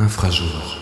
Infrajour.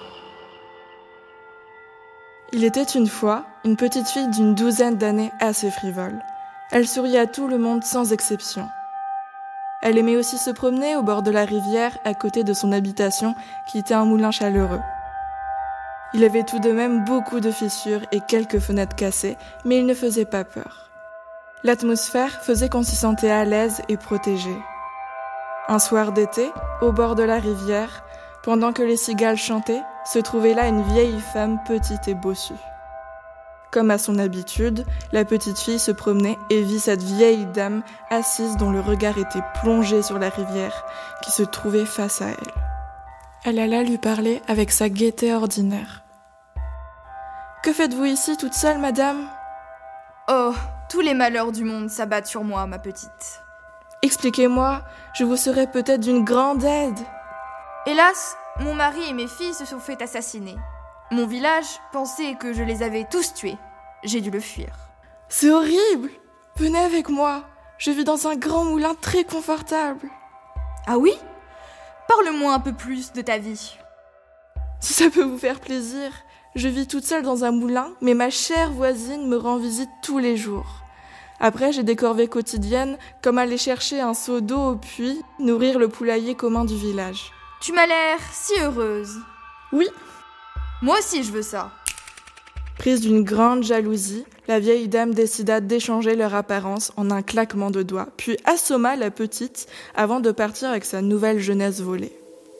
Il était une fois une petite fille d'une 12aine d'années assez frivole. Elle souriait à tout le monde sans exception. Elle aimait aussi se promener au bord de la rivière à côté de son habitation qui était un moulin chaleureux. Il avait tout de même beaucoup de fissures et quelques fenêtres cassées, mais il ne faisait pas peur. L'atmosphère faisait qu'on s'y sentait à l'aise et protégé. Un soir d'été, au bord de la rivière, pendant que les cigales chantaient, se trouvait là une vieille femme petite et bossue. Comme à son habitude, la petite fille se promenait et vit cette vieille dame assise dont le regard était plongé sur la rivière qui se trouvait face à elle. Elle alla lui parler avec sa gaieté ordinaire. « Que faites-vous ici toute seule, madame ?»« Oh, tous les malheurs du monde s'abattent sur moi, ma petite. »« Expliquez-moi, je vous serai peut-être d'une grande aide. » Hélas, mon mari et mes filles se sont fait assassiner. Mon village pensait que je les avais tous tués. J'ai dû le fuir. « C'est horrible! Venez avec moi, je vis dans un grand moulin très confortable. »« Ah oui ? Parle-moi un peu plus de ta vie. »« Si ça peut vous faire plaisir, je vis toute seule dans un moulin, mais ma chère voisine me rend visite tous les jours. Après, j'ai des corvées quotidiennes, comme aller chercher un seau d'eau au puits, nourrir le poulailler commun du village. »« Tu m'as l'air si heureuse. »« Oui. » »« Moi aussi, je veux ça. » Prise d'une grande jalousie, la vieille dame décida d'échanger leur apparence en un claquement de doigts, puis assomma la petite avant de partir avec sa nouvelle jeunesse volée.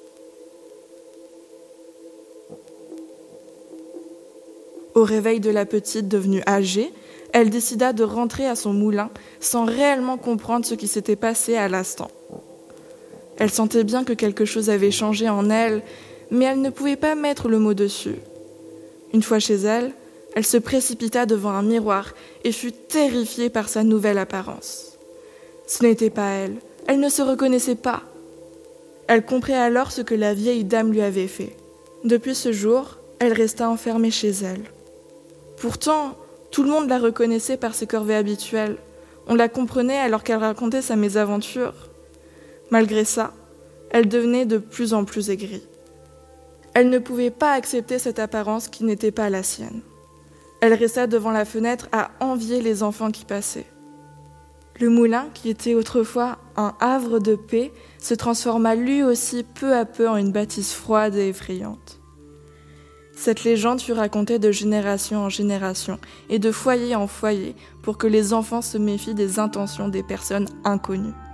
Au réveil de la petite devenue âgée, elle décida de rentrer à son moulin sans réellement comprendre ce qui s'était passé à l'instant. Elle sentait bien que quelque chose avait changé en elle, mais elle ne pouvait pas mettre le mot dessus. Une fois chez elle, elle se précipita devant un miroir et fut terrifiée par sa nouvelle apparence. Ce n'était pas elle, elle ne se reconnaissait pas. Elle comprit alors ce que la vieille dame lui avait fait. Depuis ce jour, elle resta enfermée chez elle. Pourtant, tout le monde la reconnaissait par ses corvées habituelles. On la comprenait alors qu'elle racontait sa mésaventure. Malgré ça, elle devenait de plus en plus aigrie. Elle ne pouvait pas accepter cette apparence qui n'était pas la sienne. Elle resta devant la fenêtre à envier les enfants qui passaient. Le moulin, qui était autrefois un havre de paix, se transforma lui aussi peu à peu en une bâtisse froide et effrayante. Cette légende fut racontée de génération en génération et de foyer en foyer pour que les enfants se méfient des intentions des personnes inconnues.